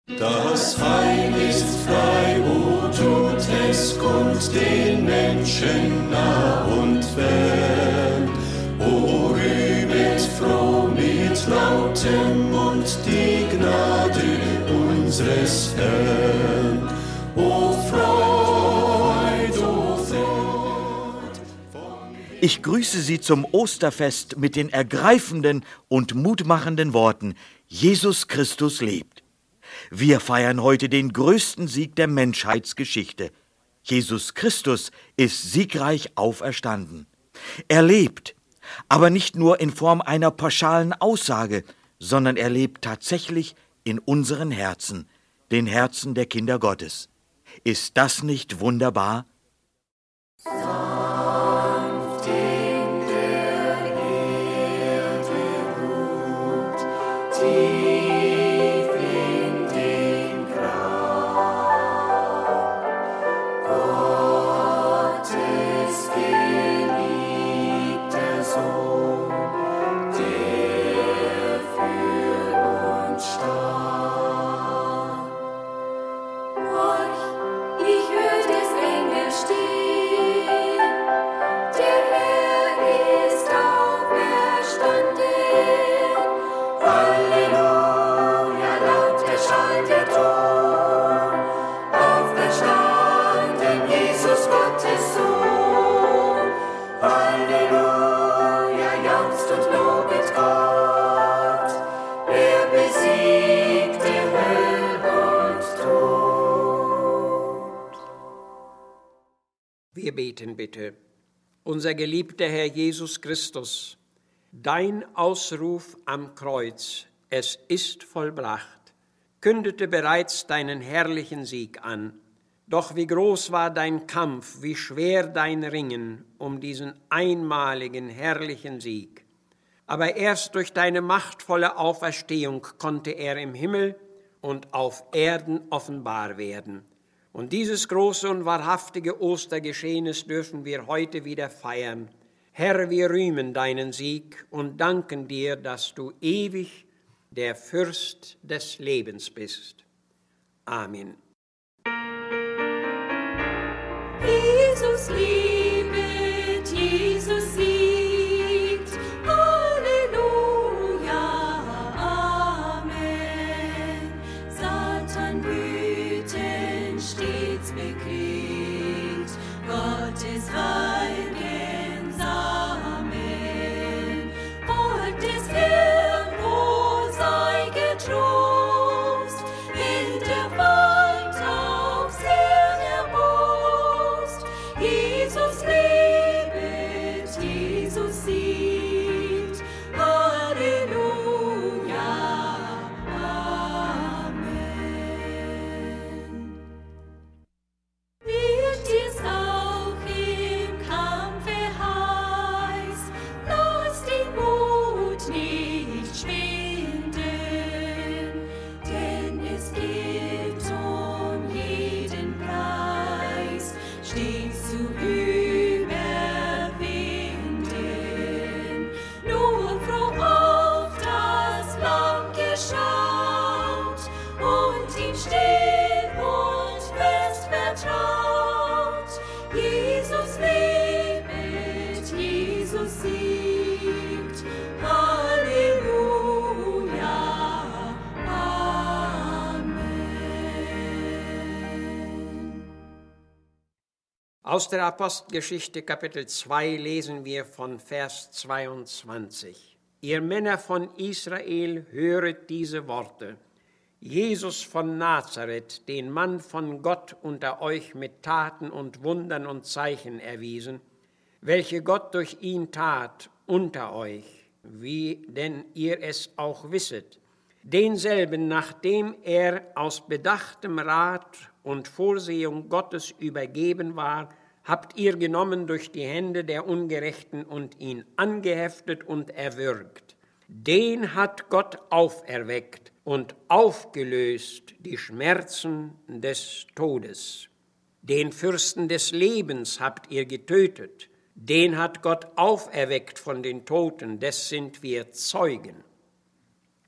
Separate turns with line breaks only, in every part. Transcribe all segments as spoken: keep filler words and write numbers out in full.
Das Heil ist frei, o tut es kund den Menschen nah und fern. O rühmet froh mit lautem Mund die Gnade unseres Herrn. O Freud, o Freud.
Ich grüße Sie zum Osterfest mit den ergreifenden und mutmachenden Worten: Jesus Christus lebt. Wir feiern heute den größten Sieg der Menschheitsgeschichte. Jesus Christus ist siegreich auferstanden. Er lebt, aber nicht nur in Form einer pauschalen Aussage, sondern er lebt tatsächlich in unseren Herzen, den Herzen der Kinder Gottes. Ist das nicht wunderbar?
Sanft in der Erde ruht, tief in den Grab, Gottes geliebter Sohn, der für uns starb. Horch, ich hör des Engels stehen, der Herr ist auferstanden. Halleluja, laut erschallt der Ton, auferstanden, Jesus Gottes Sohn. Halleluja, jauchzt und lobet Gott, er besiegte Höll und Tod.
Wir beten bitte. Unser geliebter Herr Jesus Christus, dein Ausruf am Kreuz, es ist vollbracht, kündete bereits deinen herrlichen Sieg an. Doch wie groß war dein Kampf, wie schwer dein Ringen um diesen einmaligen herrlichen Sieg. Aber erst durch deine machtvolle Auferstehung konnte er im Himmel und auf Erden offenbar werden. Und dieses große und wahrhaftige Ostergeschehnis dürfen wir heute wieder feiern. Herr, wir rühmen deinen Sieg und danken dir, dass du ewig der Fürst des Lebens bist. Amen.
Jesus liebet, Jesus siegt, Halleluja, Amen. Satan wütend stets bekriegt, Gottes heiligen Samen. Wort des Herrn, o sei getrost, wenn der Feind aufs Heer erbost. Jesus lebet, Jesus siegt, Halleluja, Amen. Wird dir's auch im Kampfe heiß, lass den Mut nicht schwinden, denn es gilt um jeden Preis stets zu überwinden. Nur froh auf das Lamm geschaut und ihm still und fest vertraut. Jesus lebet, Jesus siegt, Halleluja, Amen.
Aus der Apostelgeschichte Kapitel zwei lesen wir von Vers zweiundzwanzig. Ihr Männer von Israel, höret diese Worte. Jesus von Nazareth, den Mann von Gott unter euch mit Taten und Wundern und Zeichen erwiesen, welche Gott durch ihn tat unter euch, wie denn ihr es auch wisset, denselben, nachdem er aus bedachtem Rat und Vorsehung Gottes übergeben war, habt ihr genommen durch die Hände der Ungerechten und ihn angeheftet und erwürgt. Den hat Gott auferweckt und aufgelöst die Schmerzen des Todes. Den Fürsten des Lebens habt ihr getötet. Den hat Gott auferweckt von den Toten, des sind wir Zeugen.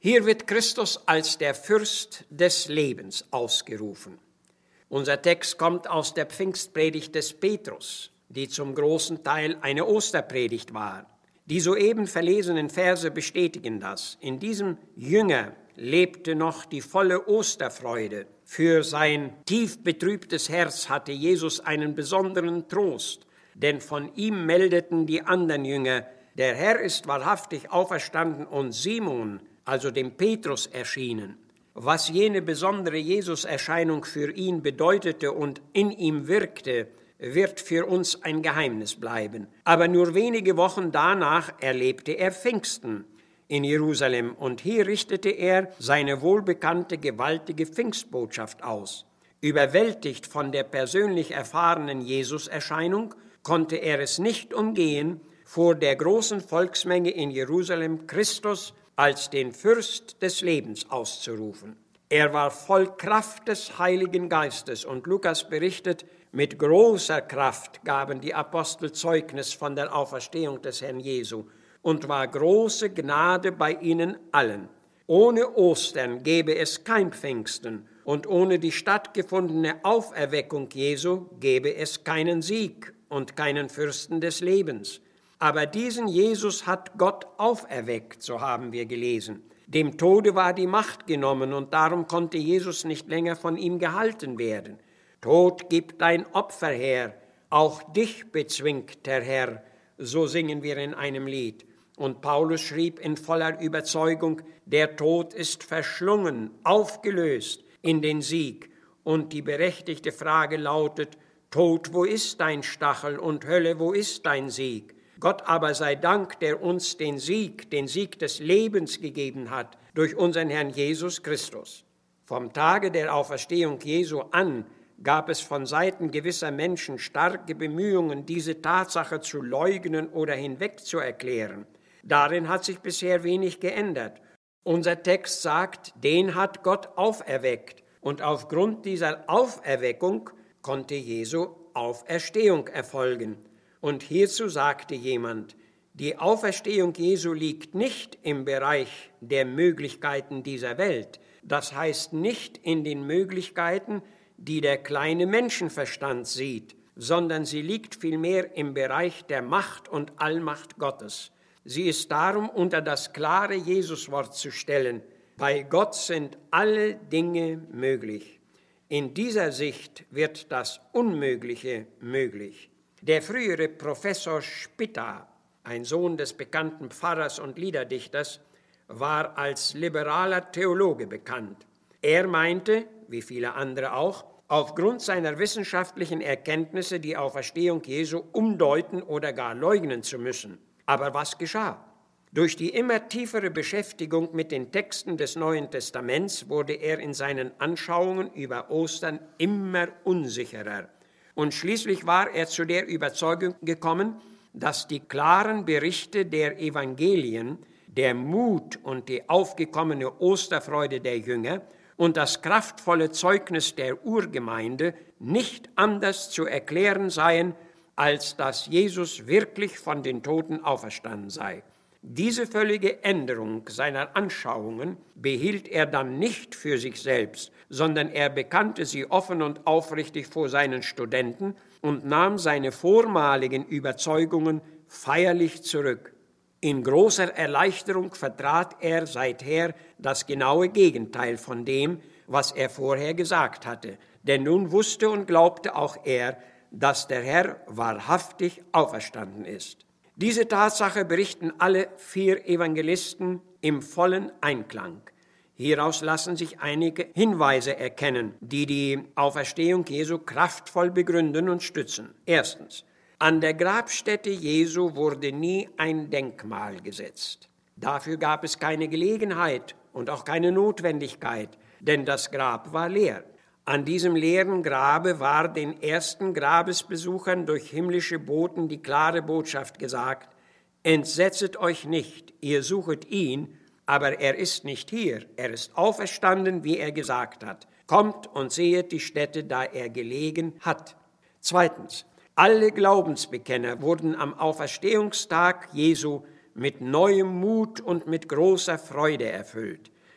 Hier wird Christus als der Fürst des Lebens ausgerufen. Unser Text kommt aus der Pfingstpredigt des Petrus, die zum großen Teil eine Osterpredigt war. Die soeben verlesenen Verse bestätigen das. In diesem Jünger lebte noch die volle Osterfreude. Für sein tief betrübtes Herz hatte Jesus einen besonderen Trost, denn von ihm meldeten die anderen Jünger, der Herr ist wahrhaftig auferstanden und Simon, also dem Petrus, erschienen. Was jene besondere Jesus-Erscheinung für ihn bedeutete und in ihm wirkte, wird für uns ein Geheimnis bleiben. Aber nur wenige Wochen danach erlebte er Pfingsten in Jerusalem und hier richtete er seine wohlbekannte gewaltige Pfingstbotschaft aus. Überwältigt von der persönlich erfahrenen Jesus-Erscheinung konnte er es nicht umgehen, vor der großen Volksmenge in Jerusalem Christus als den Fürst des Lebens auszurufen. Er war voll Kraft des Heiligen Geistes und Lukas berichtet, mit großer Kraft gaben die Apostel Zeugnis von der Auferstehung des Herrn Jesu und war große Gnade bei ihnen allen. Ohne Ostern gäbe es kein Pfingsten und ohne die stattgefundene Auferweckung Jesu gäbe es keinen Sieg und keinen Fürsten des Lebens. Aber diesen Jesus hat Gott auferweckt, so haben wir gelesen. Dem Tode war die Macht genommen und darum konnte Jesus nicht länger von ihm gehalten werden. Tod, gib dein Opfer her, auch dich bezwingt der Herr, so singen wir in einem Lied. Und Paulus schrieb in voller Überzeugung, der Tod ist verschlungen, aufgelöst in den Sieg. Und die berechtigte Frage lautet, Tod, wo ist dein Stachel und Hölle, wo ist dein Sieg? Gott aber sei Dank, der uns den Sieg, den Sieg des Lebens gegeben hat, durch unseren Herrn Jesus Christus. Vom Tage der Auferstehung Jesu an gab es von Seiten gewisser Menschen starke Bemühungen, diese Tatsache zu leugnen oder hinwegzuerklären. Darin hat sich bisher wenig geändert. Unser Text sagt, den hat Gott auferweckt. Und aufgrund dieser Auferweckung konnte Jesu Auferstehung erfolgen. Und hierzu sagte jemand, die Auferstehung Jesu liegt nicht im Bereich der Möglichkeiten dieser Welt. Das heißt nicht in den Möglichkeiten, die der kleine Menschenverstand sieht, sondern sie liegt vielmehr im Bereich der Macht und Allmacht Gottes. Sie ist darum unter das klare Jesuswort zu stellen, bei Gott sind alle Dinge möglich. In dieser Sicht wird das Unmögliche möglich. Der frühere Professor Spitta, ein Sohn des bekannten Pfarrers und Liederdichters, war als liberaler Theologe bekannt. Er meinte, wie viele andere auch, aufgrund seiner wissenschaftlichen Erkenntnisse die Auferstehung Jesu umdeuten oder gar leugnen zu müssen. Aber was geschah? Durch die immer tiefere Beschäftigung mit den Texten des Neuen Testaments wurde er in seinen Anschauungen über Ostern immer unsicherer. Und schließlich war er zu der Überzeugung gekommen, dass die klaren Berichte der Evangelien, der Mut und die aufgekommene Osterfreude der Jünger und das kraftvolle Zeugnis der Urgemeinde nicht anders zu erklären seien, als dass Jesus wirklich von den Toten auferstanden sei. Diese völlige Änderung seiner Anschauungen behielt er dann nicht für sich selbst, sondern er bekannte sie offen und aufrichtig vor seinen Studenten und nahm seine vormaligen Überzeugungen feierlich zurück. In großer Erleichterung vertrat er seither das genaue Gegenteil von dem, was er vorher gesagt hatte, denn nun wusste und glaubte auch er, dass der Herr wahrhaftig auferstanden ist. Diese Tatsache berichten alle vier Evangelisten im vollen Einklang. Hieraus lassen sich einige Hinweise erkennen, die die Auferstehung Jesu kraftvoll begründen und stützen. Erstens, an der Grabstätte Jesu wurde nie ein Denkmal gesetzt. Dafür gab es keine Gelegenheit und auch keine Notwendigkeit, denn das Grab war leer. An diesem leeren Grabe war den ersten Grabesbesuchern durch himmlische Boten die klare Botschaft gesagt: Entsetzet euch nicht, ihr suchet ihn, aber er ist nicht hier, er ist auferstanden, wie er gesagt hat. Kommt und sehet die Stätte, da er gelegen hat. Zweitens, alle Glaubensbekenner wurden am Auferstehungstag Jesu mit neuem Mut und mit großer Freude erfüllt.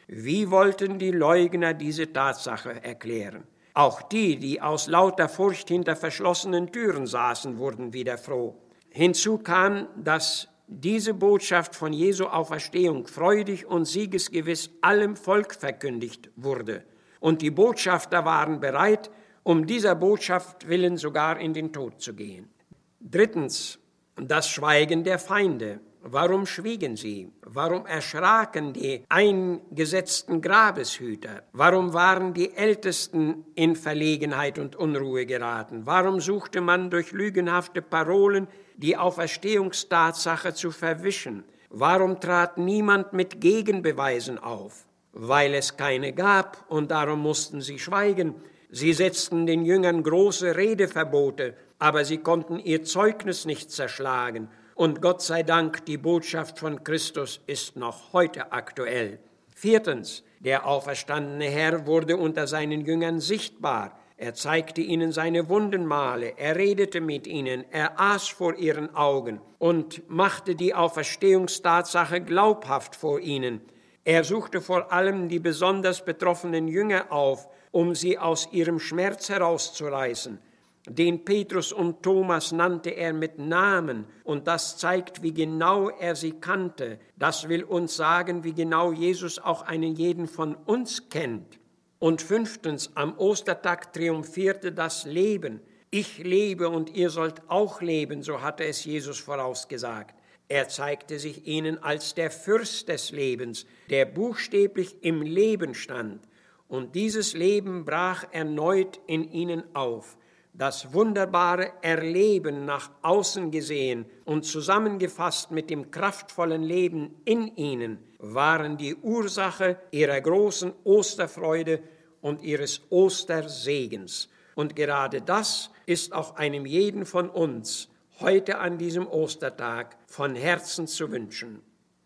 Wie wollten die Leugner diese Tatsache erklären? Auch die, die aus lauter Furcht hinter verschlossenen Türen saßen, wurden wieder froh. Hinzu kam, dass diese Botschaft von Jesu Auferstehung freudig und siegesgewiss allem Volk verkündigt wurde. Und die Botschafter waren bereit, um dieser Botschaft willen sogar in den Tod zu gehen. Drittens, das Schweigen der Feinde. Warum schwiegen sie? Warum erschraken die eingesetzten Grabeshüter? Warum waren die Ältesten in Verlegenheit und Unruhe geraten? Warum suchte man durch lügenhafte Parolen die Auferstehungstatsache zu verwischen? Warum trat niemand mit Gegenbeweisen auf? Weil es keine gab und darum mussten sie schweigen. Sie setzten den Jüngern große Redeverbote, aber sie konnten ihr Zeugnis nicht zerschlagen. Und Gott sei Dank, die Botschaft von Christus ist noch heute aktuell. Viertens, der auferstandene Herr wurde unter seinen Jüngern sichtbar. Er zeigte ihnen seine Wundenmale, er redete mit ihnen, er aß vor ihren Augen und machte die Auferstehungstatsache glaubhaft vor ihnen. Er suchte vor allem die besonders betroffenen Jünger auf, um sie aus ihrem Schmerz herauszureißen. Den Petrus und Thomas nannte er mit Namen, und das zeigt, wie genau er sie kannte. Das will uns sagen, wie genau Jesus auch einen jeden von uns kennt. Und fünftens, am Ostertag triumphierte das Leben. Ich lebe und ihr sollt auch leben, so hatte es Jesus vorausgesagt. Er zeigte sich ihnen als der Fürst des Lebens, der buchstäblich im Leben stand. Und dieses Leben brach erneut in ihnen auf. Das wunderbare Erleben nach außen gesehen und zusammengefasst mit dem kraftvollen Leben in ihnen waren die Ursache ihrer großen Osterfreude und ihres Ostersegens. Und gerade das ist auch einem jeden von uns heute an diesem Ostertag von Herzen zu wünschen.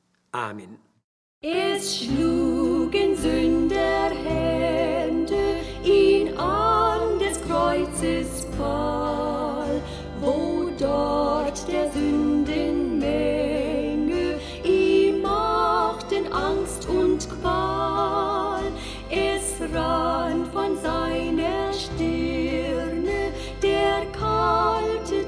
Amen.
Es schlugen Sünderhände ihn an des Kreuzes Pfahl, wo dort der Sündenmenge ihm machten Angst und Qual. Es rann von seiner Stirne der kalte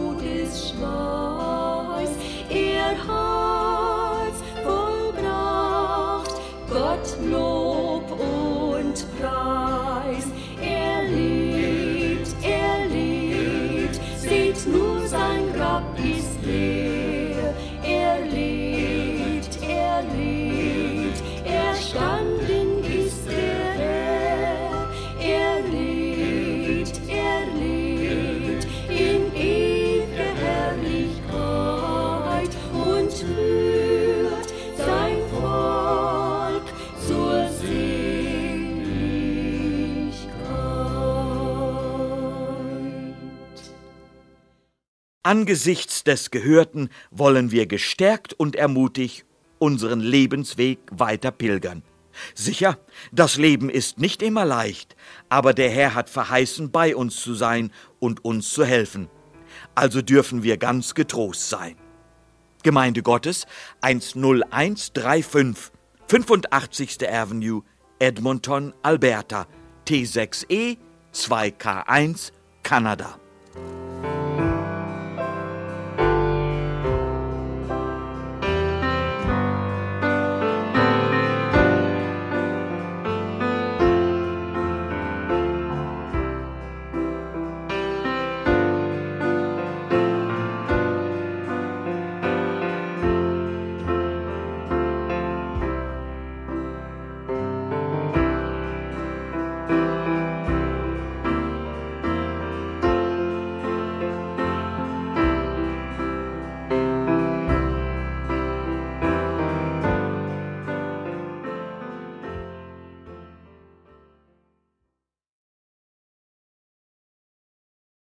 Todesschweiß. Er hat's vollbracht, Gott Lob und Preis. Er lebt, er lebt, seht nur sein Grab ist leer. Er lebt, er lebt, erstanden ist der Herr. Er lebt, er lebt in ewiger Herrlichkeit und führt sein Volk zur Seligkeit.
Angesichts des Gehörten wollen wir gestärkt und ermutigt unseren Lebensweg weiter pilgern. Sicher, das Leben ist nicht immer leicht, aber der Herr hat verheißen, bei uns zu sein und uns zu helfen. Also dürfen wir ganz getrost sein. Gemeinde Gottes eins null eins drei fünf, fünfundachtzigste Avenue, Edmonton, Alberta, T sechs E zwei K eins, Kanada.